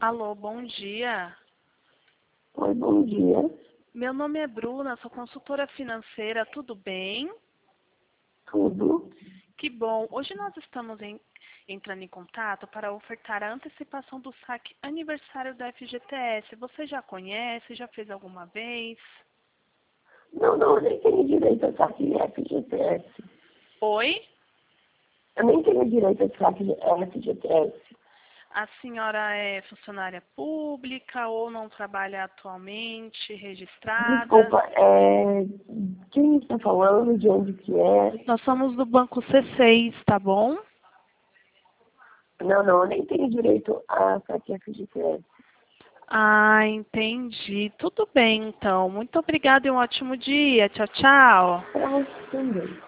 Alô, bom dia. Oi, bom dia. Meu nome é Bruna, sou consultora financeira, tudo bem? Tudo? Que bom. Hoje nós estamos entrando em contato para ofertar a antecipação do saque aniversário da FGTS. Você já conhece? Já fez alguma vez? Não, eu nem tenho direito a saque FGTS. Oi? Eu nem tenho direito a saque FGTS. A senhora é funcionária pública ou não trabalha atualmente, registrada? Desculpa, quem está falando, de onde que é? Nós somos do Banco C6, tá bom? Não, eu nem tenho direito a saque FGTS. Ah, entendi. Tudo bem, então. Muito obrigada e um ótimo dia. Tchau, tchau. Para você também.